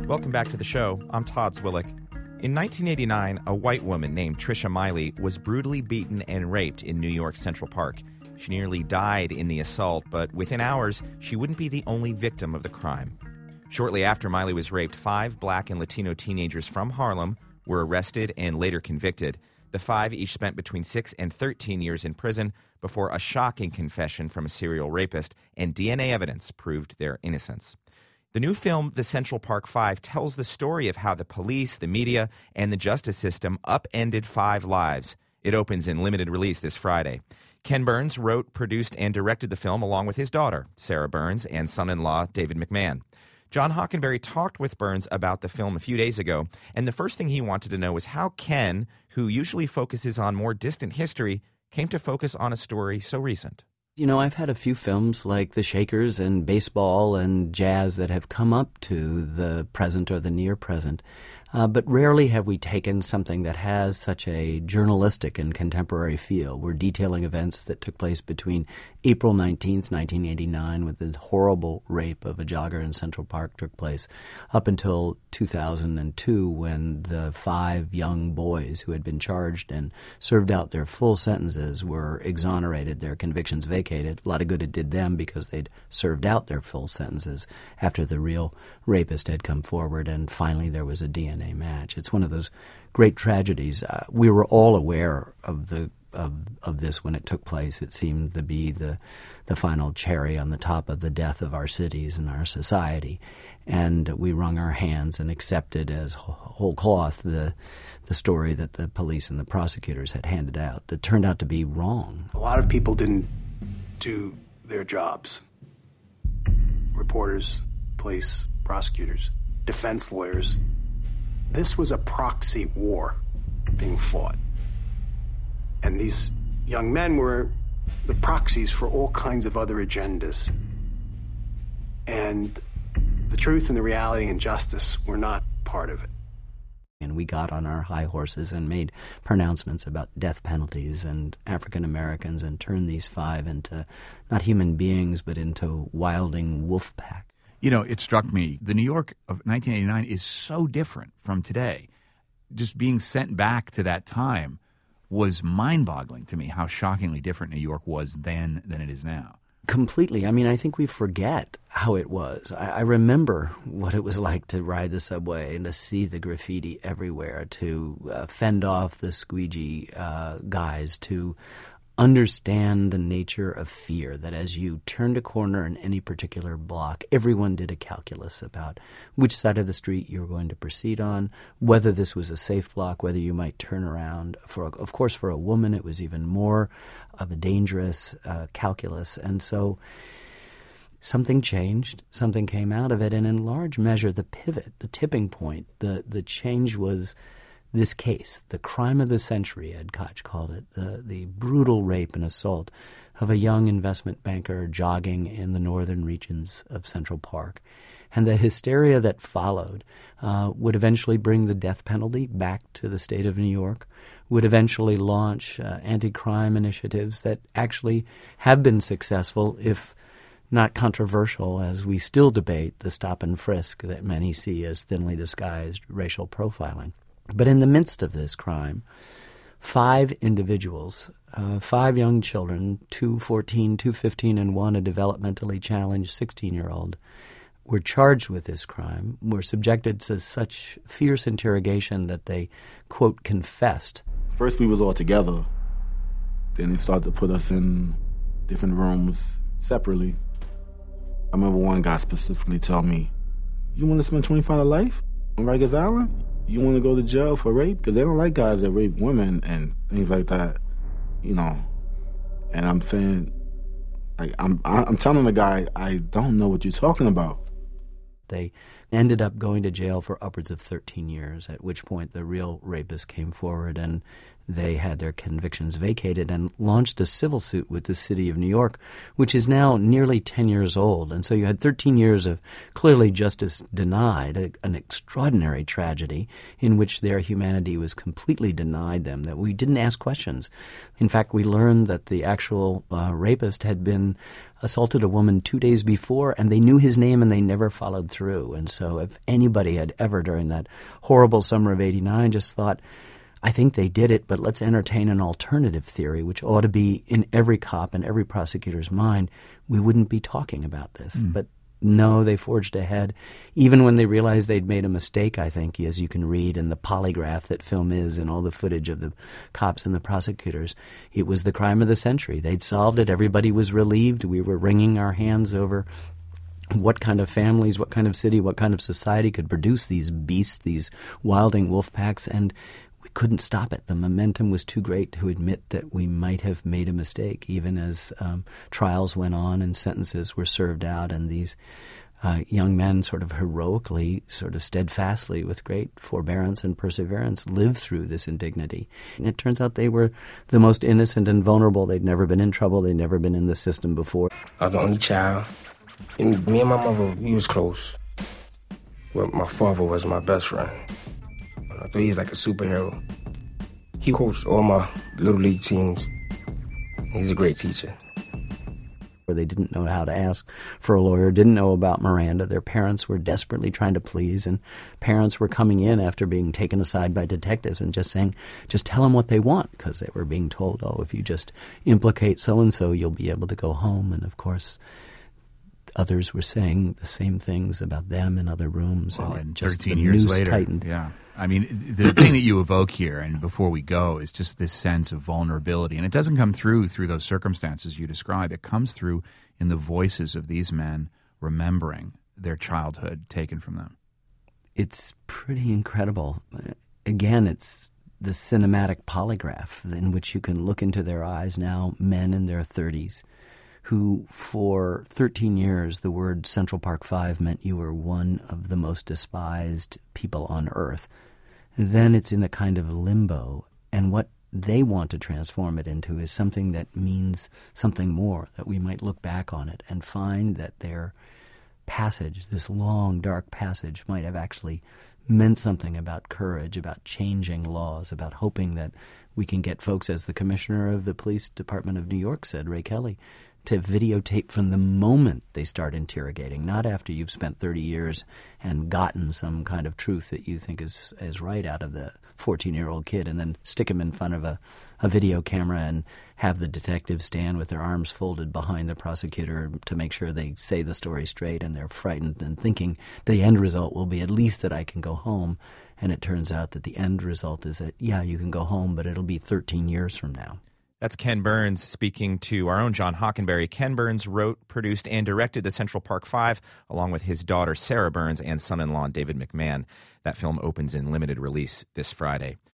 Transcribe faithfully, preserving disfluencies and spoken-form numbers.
Welcome back to the show. I'm Todd Zwillich. In nineteen eighty-nine, a white woman named Tricia Miley was brutally beaten and raped in New York's Central Park. She nearly died in the assault, but within hours, she wouldn't be the only victim of the crime. Shortly after Miley was raped, five black and Latino teenagers from Harlem were arrested and later convicted. The five each spent between six and thirteen years in prison before a shocking confession from a serial rapist and D N A evidence proved their innocence. The new film, The Central Park Five, tells the story of how the police, the media, and the justice system upended five lives. It opens in limited release this Friday. Ken Burns wrote, produced, and directed the film along with his daughter, Sarah Burns, and son-in-law, David McMahon. John Hockenberry talked with Burns about the film a few days ago, and the first thing he wanted to know was how Ken, who usually focuses on more distant history, came to focus on a story so recent. You know, I've had a few films like The Shakers and baseball and jazz that have come up to the present or the near present. Uh, but rarely have we taken something that has such a journalistic and contemporary feel. We're detailing events that took place between April nineteenth, nineteen eighty-nine, when the horrible rape of a jogger in Central Park took place, up until two thousand two, when the five young boys who had been charged and served out their full sentences were exonerated, their convictions vacated. A lot of good it did them because they'd served out their full sentences after the real rapist had come forward, and finally there was a D N A match. It's one of those great tragedies. Uh, we were all aware of the of of this when it took place. It seemed to be the the final cherry on the top of the death of our cities and our society, and we wrung our hands and accepted as whole cloth the the story that the police and the prosecutors had handed out that turned out to be wrong. A lot of people didn't do their jobs. Reporters, police, prosecutors, defense lawyers. This was a proxy war being fought. And these young men were the proxies for all kinds of other agendas. And the truth and the reality and justice were not part of it. And we got on our high horses and made pronouncements about death penalties and African Americans and turned these five into not human beings but into wilding wolf pack. You know, it struck me, the New York of nineteen eighty-nine is so different from today. Just being sent back to that time was mind-boggling to me, how shockingly different New York was then than it is now. Completely. I mean, I think we forget how it was. I, I remember what it was like to ride the subway and to see the graffiti everywhere, to uh, fend off the squeegee uh, guys, to understand the nature of fear, that as you turned a corner in any particular block, everyone did a calculus about which side of the street you were going to proceed on, whether this was a safe block, whether you might turn around. For, of course, for a woman, it was even more of a dangerous uh, calculus. And so something changed, something came out of it, and in large measure, the pivot, the tipping point, the, the change was this case, the crime of the century, Ed Koch called it, the, the brutal rape and assault of a young investment banker jogging in the northern regions of Central Park. And the hysteria that followed uh, would eventually bring the death penalty back to the state of New York, would eventually launch uh, anti-crime initiatives that actually have been successful, if not controversial, as we still debate the stop and frisk that many see as thinly disguised racial profiling. But in the midst of this crime, five individuals, uh, five young children, two fourteen, two fifteen, and one a developmentally challenged sixteen-year-old, were charged with this crime, were subjected to such fierce interrogation that they, quote, confessed. First we was all together. Then they started to put us in different rooms separately. I remember one guy specifically tell me, "You want to spend twenty-five to life on Rikers Island? You want to go to jail for rape? Because they don't like guys that rape women and things like that, you know." And I'm saying, like, I'm I'm telling the guy, I don't know what you're talking about. They ended up going to jail for upwards of thirteen years, at which point the real rapist came forward and they had their convictions vacated and launched a civil suit with the city of New York, which is now nearly ten years old. And so you had thirteen years of clearly justice denied, a, an extraordinary tragedy in which their humanity was completely denied them, that we didn't ask questions. In fact, we learned that the actual uh, rapist had been assaulted a woman two days before, and they knew his name and they never followed through. And so So if anybody had ever during that horrible summer of eighty-nine just thought, I think they did it, but let's entertain an alternative theory, which ought to be in every cop and every prosecutor's mind, we wouldn't be talking about this. Mm. But no, they forged ahead. Even when they realized they'd made a mistake, I think, as you can read in the polygraph that film is and all the footage of the cops and the prosecutors, it was the crime of the century. They'd solved it. Everybody was relieved. We were wringing our hands over what kind of families, what kind of city, what kind of society could produce these beasts, these wilding wolf packs, and we couldn't stop it. The momentum was too great to admit that we might have made a mistake, even as um, trials went on and sentences were served out, and these uh, young men sort of heroically, sort of steadfastly, with great forbearance and perseverance, lived through this indignity. And it turns out they were the most innocent and vulnerable. They'd never been in trouble. They'd never been in the system before. I was the only child. And me and my mother, we was close. But my father was my best friend. I thought he was like a superhero. He coached all my little league teams. He's a great teacher. Where they didn't know how to ask for a lawyer, didn't know about Miranda. Their parents were desperately trying to please, and parents were coming in after being taken aside by detectives and just saying, just tell them what they want, because they were being told, oh, if you just implicate so-and-so, you'll be able to go home. And, of course, others were saying the same things about them in other rooms. Well, and, and just thirteen the years noose later, tightened. Yeah. I mean, the thing that you evoke here, and before we go, is just this sense of vulnerability. And it doesn't come through through those circumstances you describe. It comes through in the voices of these men remembering their childhood taken from them. It's pretty incredible. Again, it's the cinematic polygraph in which you can look into their eyes now, men in their thirties, who for thirteen years the word Central Park Five meant you were one of the most despised people on earth. Then it's in a kind of limbo, and what they want to transform it into is something that means something more, that we might look back on it and find that their passage, this long, dark passage, might have actually meant something about courage, about changing laws, about hoping that we can get folks, as the commissioner of the police department of New York said, Ray Kelly, to videotape from the moment they start interrogating, not after you've spent thirty years and gotten some kind of truth that you think is, is right out of the fourteen-year-old kid, and then stick him in front of a, a video camera and have the detectives stand with their arms folded behind the prosecutor to make sure they say the story straight, and they're frightened and thinking the end result will be at least that I can go home. And it turns out that the end result is that, yeah, you can go home, but it'll be thirteen years from now. That's Ken Burns speaking to our own John Hockenberry. Ken Burns wrote, produced, and directed the Central Park Five, along with his daughter Sarah Burns and son-in-law David McMahon. That film opens in limited release this Friday.